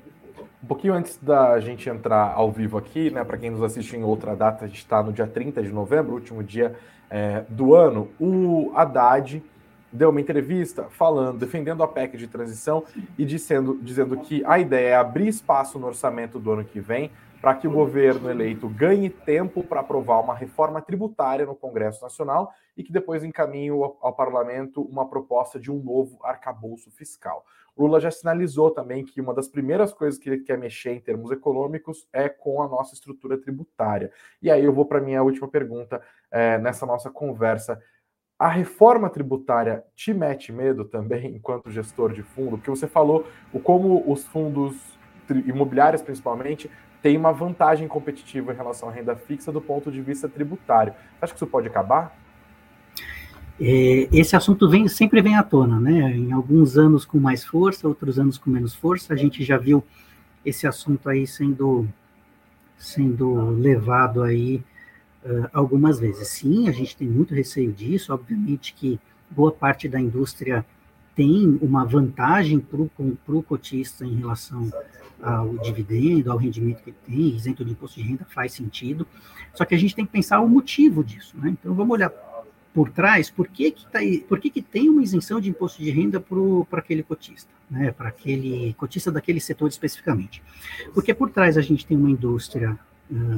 Um pouquinho antes da gente entrar ao vivo aqui, né, para quem nos assiste em outra data, a gente está no dia trinta de novembro, último dia é, do ano, o Haddad deu uma entrevista falando, defendendo a P E C de transição e dizendo, dizendo que a ideia é abrir espaço no orçamento do ano que vem para que o governo eleito ganhe tempo para aprovar uma reforma tributária no Congresso Nacional e que depois encaminhe ao, ao parlamento uma proposta de um novo arcabouço fiscal. O Lula já sinalizou também que uma das primeiras coisas que ele quer mexer em termos econômicos é com a nossa estrutura tributária. E aí eu vou para a minha última pergunta é, nessa nossa conversa. A reforma tributária te mete medo também, enquanto gestor de fundo? Porque você falou o como os fundos imobiliários, principalmente, têm uma vantagem competitiva em relação à renda fixa do ponto de vista tributário. Você acha que isso pode acabar? É, esse assunto vem, sempre vem à tona, né? Em alguns anos com mais força, outros anos com menos força. A gente já viu esse assunto aí sendo, sendo levado aí Uh, algumas vezes. Sim, a gente tem muito receio disso, obviamente que boa parte da indústria tem uma vantagem para o cotista em relação ao dividendo, ao rendimento que tem, isento de imposto de renda, faz sentido, só que a gente tem que pensar o motivo disso, né? Então vamos olhar por trás, por que que, tá, por que, que tem uma isenção de imposto de renda para aquele cotista, né? Para aquele cotista daquele setor especificamente. Porque por trás a gente tem uma indústria uh,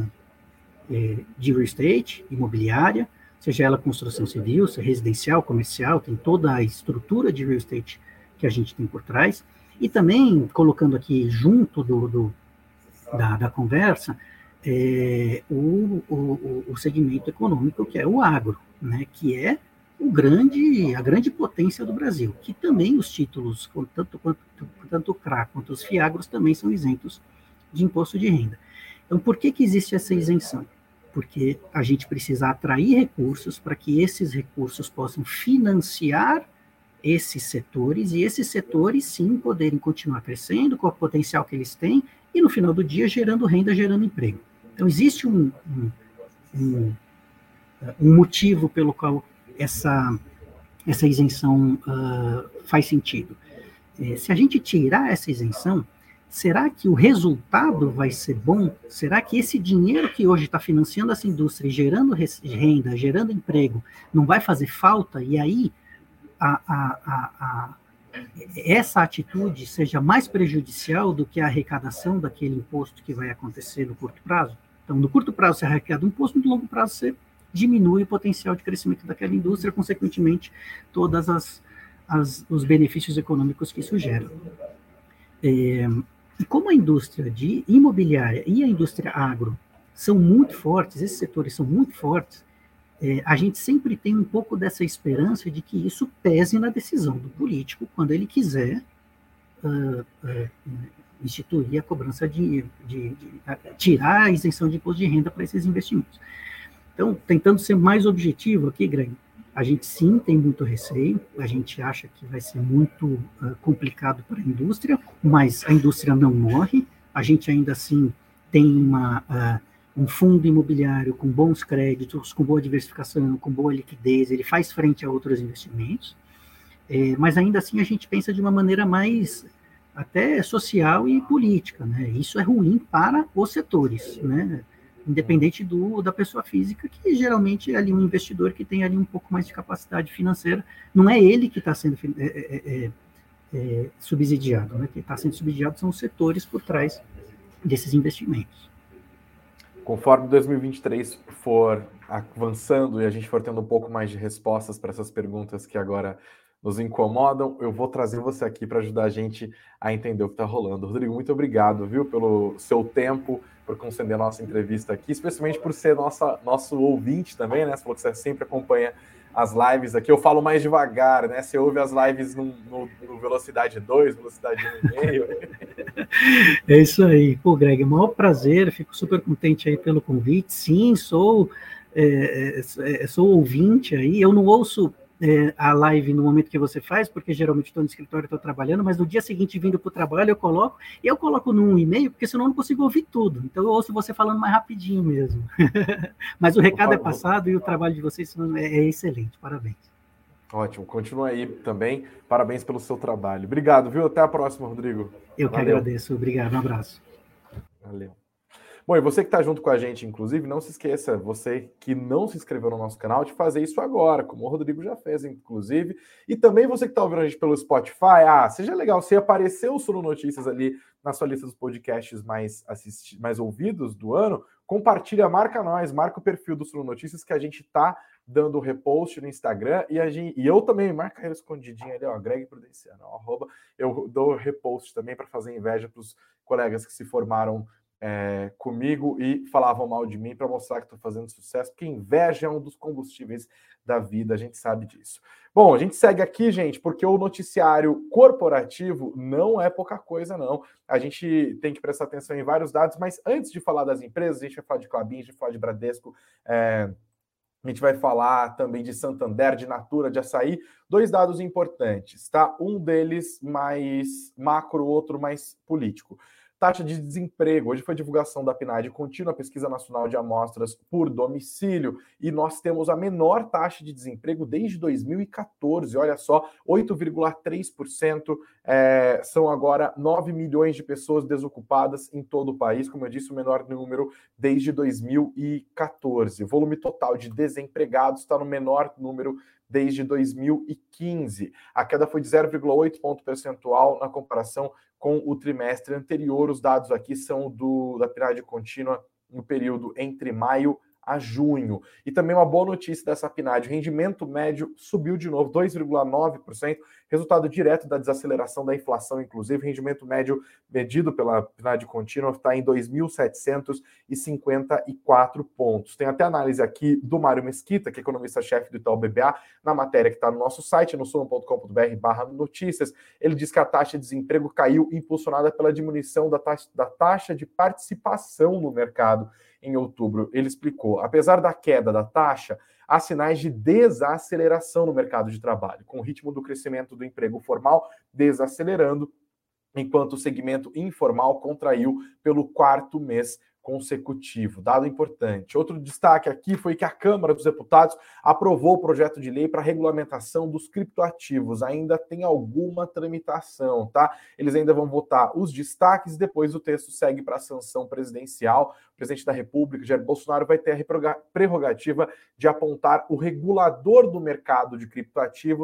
de real estate, imobiliária, seja ela construção civil, seja residencial, comercial, tem toda a estrutura de real estate que a gente tem por trás, e também, colocando aqui junto do, do, da, da conversa, é, o, o, o segmento econômico que é o agro, né, que é o grande, a grande potência do Brasil, que também os títulos, tanto, quanto, tanto o C R A quanto os FIAGROS, também são isentos de imposto de renda. Então, por que que existe essa isenção? Porque a gente precisa atrair recursos para que esses recursos possam financiar esses setores, e esses setores, sim, poderem continuar crescendo com o potencial que eles têm, e no final do dia gerando renda, gerando emprego. Então, existe um, um, um, um motivo pelo qual essa, essa isenção uh, faz sentido. É, se a gente tirar essa isenção, será que o resultado vai ser bom? Será que esse dinheiro que hoje está financiando essa indústria, gerando renda, gerando emprego, não vai fazer falta? E aí, a, a, a, a, essa atitude seja mais prejudicial do que a arrecadação daquele imposto que vai acontecer no curto prazo? Então, no curto prazo você arrecada um imposto, no longo prazo você diminui o potencial de crescimento daquela indústria, consequentemente, todos as, as, os benefícios econômicos que isso gera. É, E como a indústria de imobiliária e a indústria agro são muito fortes, esses setores são muito fortes, é, a gente sempre tem um pouco dessa esperança de que isso pese na decisão do político quando ele quiser uh, uh, instituir a cobrança de, de, de uh, tirar a isenção de imposto de renda para esses investimentos. Então, tentando ser mais objetivo aqui, Greg, a gente sim tem muito receio, a gente acha que vai ser muito uh, complicado para a indústria, mas a indústria não morre, a gente ainda assim tem uma... Uh, um fundo imobiliário com bons créditos, com boa diversificação, com boa liquidez, ele faz frente a outros investimentos, é, mas ainda assim a gente pensa de uma maneira mais até social e política, né? Isso é ruim para os setores, né? Independente do, da pessoa física, que geralmente é ali um investidor que tem ali um pouco mais de capacidade financeira, não é ele que está sendo é, é, é, subsidiado, né? Quem está sendo subsidiado são os setores por trás desses investimentos. Conforme dois mil e vinte e três for avançando e a gente for tendo um pouco mais de respostas para essas perguntas que agora nos incomodam, eu vou trazer você aqui para ajudar a gente a entender o que está rolando. Rodrigo, muito obrigado, viu, pelo seu tempo, por conceder a nossa entrevista aqui, especialmente por ser nossa, nosso ouvinte também, né? Você falou que você sempre acompanha as lives aqui. Eu falo mais devagar, né? Você ouve as lives no, no, no velocidade dois, velocidade um e meio. É isso aí. Pô, Greg, é um maior prazer, fico super contente aí pelo convite. Sim, sou, é, é, sou ouvinte aí. Eu não ouço é, a live no momento que você faz, porque geralmente estou no escritório, estou trabalhando, mas no dia seguinte, vindo para o trabalho, eu coloco, e eu coloco num e-mail, porque senão eu não consigo ouvir tudo. Então eu ouço você falando mais rapidinho mesmo. Mas o recado é passado e o trabalho de vocês é, é excelente. Parabéns. Ótimo, continua aí também. Parabéns pelo seu trabalho. Obrigado, viu? Até a próxima, Rodrigo. Eu que Valeu. agradeço. Obrigado, um abraço. Valeu. Bom, e você que está junto com a gente, inclusive, não se esqueça, você que não se inscreveu no nosso canal, de fazer isso agora, como o Rodrigo já fez, inclusive. E também você que está ouvindo a gente pelo Spotify, ah, seja legal, se apareceu o Suno Notícias ali na sua lista dos podcasts mais, assisti- mais ouvidos do ano, compartilha, marca nós, marca o perfil do Suno Notícias, que a gente está dando repost no Instagram, e, a gente, e eu também, marca ele escondidinho ali, ó, Greg Prudenciano, ó, arroba, eu dou repost também para fazer inveja para os colegas que se formaram É, comigo e falavam mal de mim para mostrar que estou fazendo sucesso, porque inveja é um dos combustíveis da vida, a gente sabe disso. Bom, a gente segue aqui, gente, porque o noticiário corporativo não é pouca coisa, não. A gente tem que prestar atenção em vários dados, mas antes de falar das empresas, a gente vai falar de Klabin, a gente vai falar de Bradesco, é, a gente vai falar também de Santander, de Natura, de Açaí, dois dados importantes, tá? Um deles mais macro, outro mais político. Taxa de desemprego. Hoje foi divulgação da P N A D contínua, Pesquisa Nacional de Amostras por Domicílio, e nós temos a menor taxa de desemprego desde dois mil e quatorze. Olha só, oito vírgula três por cento, é, são agora nove milhões de pessoas desocupadas em todo o país, como eu disse, o menor número desde dois mil e quatorze. O volume total de desempregados está no menor número desde dois mil e quinze. A queda foi de zero vírgula oito ponto percentual na comparação com o trimestre anterior. Os dados aqui são do, da P N A D contínua no período entre maio a junho. E também uma boa notícia dessa P N A D, o rendimento médio subiu de novo, dois vírgula nove por cento, resultado direto da desaceleração da inflação, inclusive. O rendimento médio medido pela P N A D contínua está em dois mil setecentos e cinquenta e quatro pontos. Tem até análise aqui do Mário Mesquita, que é economista-chefe do Itaú B B A, na matéria que está no nosso site, no suno ponto com ponto br barra notícias. Ele diz que a taxa de desemprego caiu, impulsionada pela diminuição da taxa, da taxa de participação no mercado em outubro. Ele explicou, apesar da queda da taxa, há sinais de desaceleração no mercado de trabalho, com o ritmo do crescimento do emprego formal desacelerando, enquanto o segmento informal contraiu pelo quarto mês consecutivo. Dado importante. Outro destaque aqui foi que a Câmara dos Deputados aprovou o projeto de lei para a regulamentação dos criptoativos. Ainda tem alguma tramitação, tá? Eles ainda vão votar os destaques e depois o texto segue para a sanção presidencial. O presidente da República, Jair Bolsonaro, vai ter a prerrogativa de apontar o regulador do mercado de criptoativos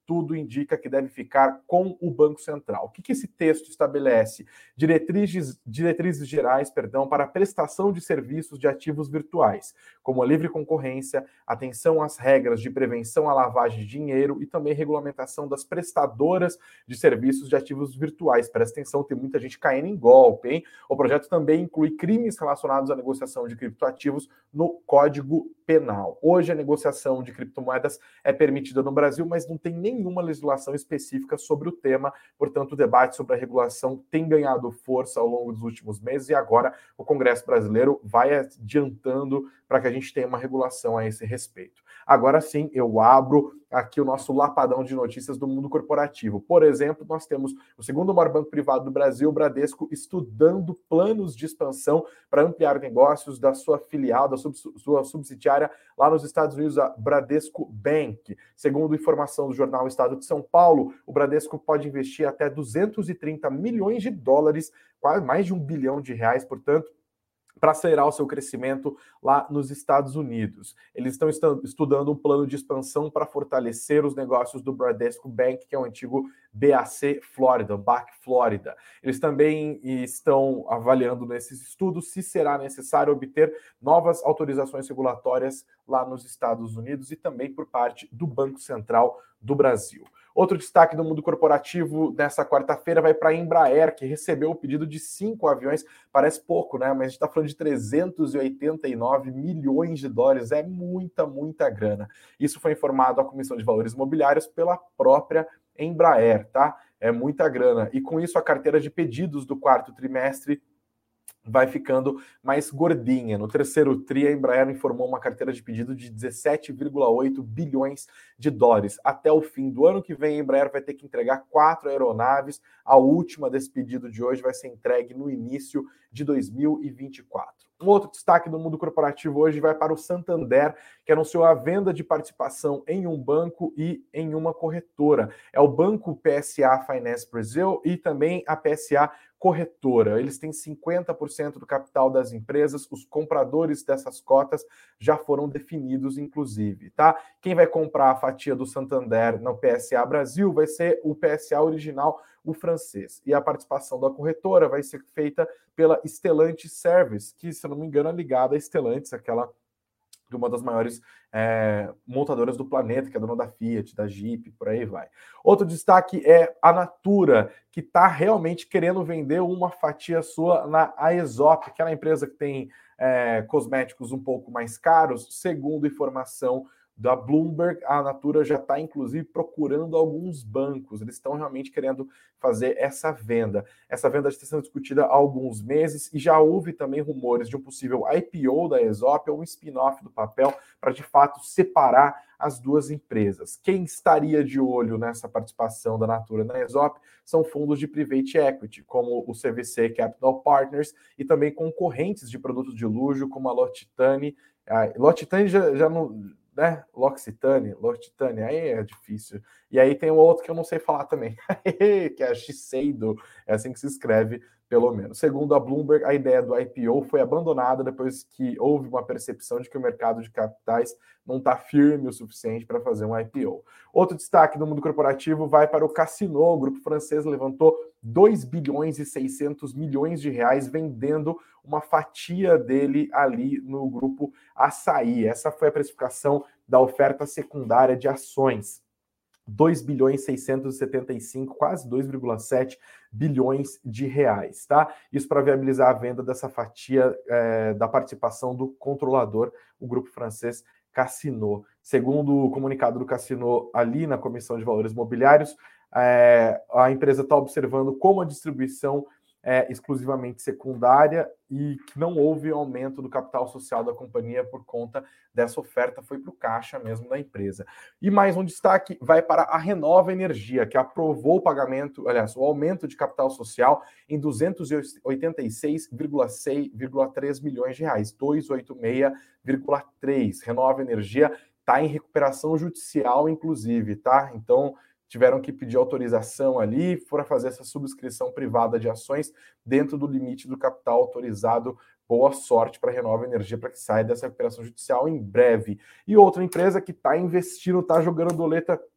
tudo indica que deve ficar com o Banco Central. O que, que esse texto estabelece? Diretrizes, diretrizes gerais, perdão, para a prestação de serviços de ativos virtuais, como a livre concorrência, atenção às regras de prevenção à lavagem de dinheiro e também regulamentação das prestadoras de serviços de ativos virtuais. Presta atenção, tem muita gente caindo em golpe, hein? O projeto também inclui crimes relacionados à negociação de criptoativos no Código Penal. Hoje a negociação de criptomoedas é permitida no Brasil, mas não tem nenhuma legislação específica sobre o tema, portanto o debate sobre a regulação tem ganhado força ao longo dos últimos meses e agora o Congresso brasileiro vai adiantando para que a gente tenha uma regulação a esse respeito. Agora sim, eu abro aqui o nosso lapadão de notícias do mundo corporativo. Por exemplo, nós temos o segundo maior banco privado do Brasil, o Bradesco, estudando planos de expansão para ampliar negócios da sua filial, da sub, sua subsidiária lá nos Estados Unidos, a Bradesco Bank. Segundo informação do jornal Estado de São Paulo, o Bradesco pode investir até duzentos e trinta milhões de dólares, quase mais de um bilhão de reais, portanto, para acelerar o seu crescimento lá nos Estados Unidos. Eles estão estudando um plano de expansão para fortalecer os negócios do Bradesco Bank, que é o antigo B A C Florida, B A C Florida. Eles também estão avaliando nesses estudos se será necessário obter novas autorizações regulatórias lá nos Estados Unidos e também por parte do Banco Central do Brasil. Outro destaque do mundo corporativo nessa quarta-feira vai para a Embraer, que recebeu o pedido de cinco aviões. Parece pouco, né? Mas a gente está falando de trezentos e oitenta e nove milhões de dólares. É muita, muita grana. Isso foi informado à Comissão de Valores Imobiliários pela própria Embraer, tá? É muita grana. E com isso, a carteira de pedidos do quarto trimestre vai ficando mais gordinha. No terceiro tri, a Embraer informou uma carteira de pedido de dezessete vírgula oito bilhões de dólares. Até o fim do ano que vem, a Embraer vai ter que entregar quatro aeronaves. A última desse pedido de hoje vai ser entregue no início de dois mil e vinte e quatro. Um outro destaque do mundo corporativo hoje vai para o Santander, que anunciou a venda de participação em um banco e em uma corretora. É o banco P S A Finance Brasil e também a P S A Corretora. Eles têm cinquenta por cento do capital das empresas, os compradores dessas cotas já foram definidos, inclusive, tá? Quem vai comprar a fatia do Santander no P S A Brasil vai ser o P S A original, o francês. E a participação da corretora vai ser feita pela Stellantis Service, que, se eu não me engano, é ligada a Stellantis, aquela de uma das maiores é, montadoras do planeta, que é dona da Fiat, da Jeep, por aí vai. Outro destaque é a Natura, que está realmente querendo vender uma fatia sua na Aesop, aquela empresa que tem é, cosméticos um pouco mais caros. Segundo informação da Bloomberg, a Natura já está, inclusive, procurando alguns bancos. Eles estão realmente querendo fazer essa venda. Essa venda está sendo discutida há alguns meses e já houve também rumores de um possível I P O da Aesop ou um spin-off do papel para, de fato, separar as duas empresas. Quem estaria de olho nessa participação da Natura na Aesop são fundos de private equity, como o C V C Capital Partners e também concorrentes de produtos de luxo, como a L'Occitane. A L'Occitane já, já não... né? L'Occitane, L'Occitane, aí é difícil. E aí tem um outro que eu não sei falar também, que é a Shiseido, é assim que se escreve, pelo menos. Segundo a Bloomberg, a ideia do I P O foi abandonada depois que houve uma percepção de que o mercado de capitais não está firme o suficiente para fazer um I P O. Outro destaque do mundo corporativo vai para o Casino. O grupo francês levantou dois bilhões e seiscentos milhões de reais vendendo uma fatia dele ali no grupo Assaí. Essa foi a precificação da oferta secundária de ações. dois bilhões seiscentos e setenta e cinco, quase dois vírgula sete bilhões de reais, tá? Isso para viabilizar a venda dessa fatia é, da participação do controlador, o grupo francês Casino. Segundo o comunicado do Casino ali na Comissão de Valores Imobiliários, é, a empresa está observando como a distribuição é exclusivamente secundária e que não houve aumento do capital social da companhia por conta dessa oferta, foi para o caixa mesmo da empresa. E mais um destaque vai para a Renova Energia, que aprovou o pagamento, aliás, o aumento de capital social em duzentos e oitenta e seis vírgula três milhões de reais, duzentos e oitenta e seis vírgula três. Renova Energia está em recuperação judicial, inclusive, tá? Então, tiveram que pedir autorização ali para fazer essa subscrição privada de ações dentro do limite do capital autorizado. Boa sorte para a Renova Energia para que saia dessa recuperação judicial em breve. E outra empresa que está investindo, está jogando doleta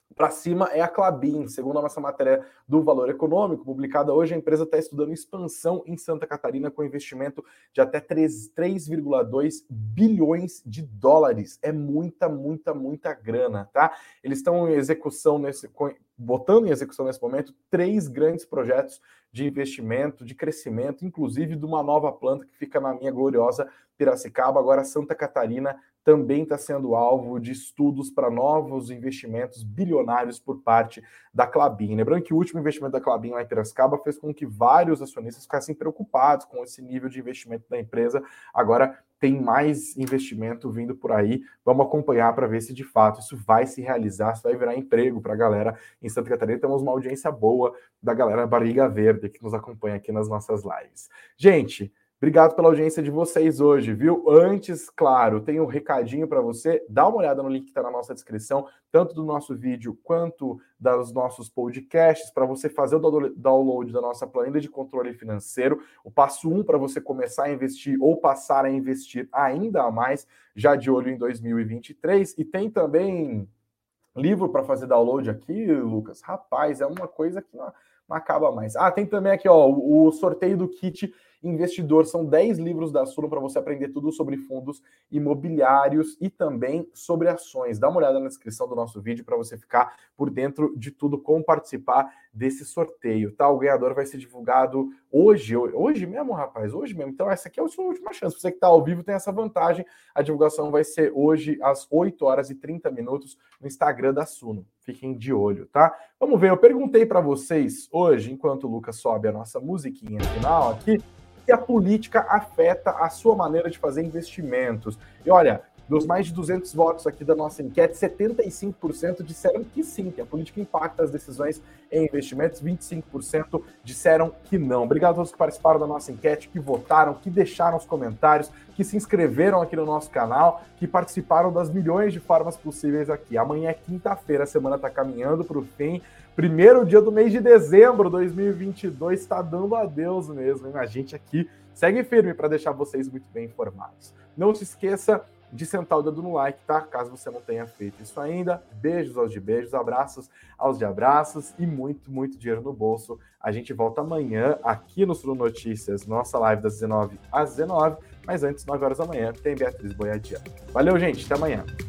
Para cima é a Klabin. Segundo a nossa matéria do Valor Econômico, publicada hoje, a empresa está estudando expansão em Santa Catarina com investimento de até três vírgula dois bilhões de dólares. É muita, muita, muita grana, tá? Eles estão em execução, nesse, botando em execução nesse momento, três grandes projetos de investimento, de crescimento, inclusive de uma nova planta que fica na minha gloriosa Piracicaba. Agora Santa Catarina também está sendo alvo de estudos para novos investimentos bilionários por parte da Klabin. Lembrando que o último investimento da Klabin lá em Piracicaba fez com que vários acionistas ficassem preocupados com esse nível de investimento da empresa. Agora tem mais investimento vindo por aí. Vamos acompanhar para ver se de fato isso vai se realizar, se vai virar emprego para a galera em Santa Catarina. Temos uma audiência boa da galera Barriga Verde que nos acompanha aqui nas nossas lives. Gente, obrigado pela audiência de vocês hoje, viu? Antes, claro, tem um recadinho para você. Dá uma olhada no link que está na nossa descrição, tanto do nosso vídeo quanto dos nossos podcasts, para você fazer o download da nossa planilha de controle financeiro. O passo um para você começar a investir ou passar a investir ainda mais, já de olho em dois mil e vinte e três. E tem também livro para fazer download aqui, Lucas. Rapaz, é uma coisa que não, não acaba mais. Ah, tem também aqui, ó, o sorteio do kit investidor. São dez livros da Suno para você aprender tudo sobre fundos imobiliários e também sobre ações. Dá uma olhada na descrição do nosso vídeo para você ficar por dentro de tudo, como participar desse sorteio, tá? O ganhador vai ser divulgado hoje, hoje mesmo, rapaz, hoje mesmo. Então essa aqui é a sua última chance. Você que está ao vivo tem essa vantagem. A divulgação vai ser hoje às oito horas e trinta minutos no Instagram da Suno. Fiquem de olho, tá? Vamos ver, eu perguntei para vocês hoje, enquanto o Lucas sobe a nossa musiquinha final aqui, que a política afeta a sua maneira de fazer investimentos. E olha, dos mais de duzentos votos aqui da nossa enquete, setenta e cinco por cento disseram que sim, que a política impacta as decisões em investimentos, vinte e cinco por cento disseram que não. Obrigado a todos que participaram da nossa enquete, que votaram, que deixaram os comentários, que se inscreveram aqui no nosso canal, que participaram das milhões de formas possíveis aqui. Amanhã é quinta-feira, a semana está caminhando para o fim. Primeiro dia do mês de dezembro de dois mil e vinte e dois, está dando adeus mesmo, hein? A gente aqui segue firme para deixar vocês muito bem informados. Não se esqueça de sentar o dedo no like, tá? Caso você não tenha feito isso ainda. Beijos aos de beijos, abraços aos de abraços e muito, muito dinheiro no bolso. A gente volta amanhã aqui no Suno Notícias, nossa live das dezenove às dezenove, mas antes, nove horas da manhã, tem Beatriz Boiadiano. Valeu, gente, até amanhã.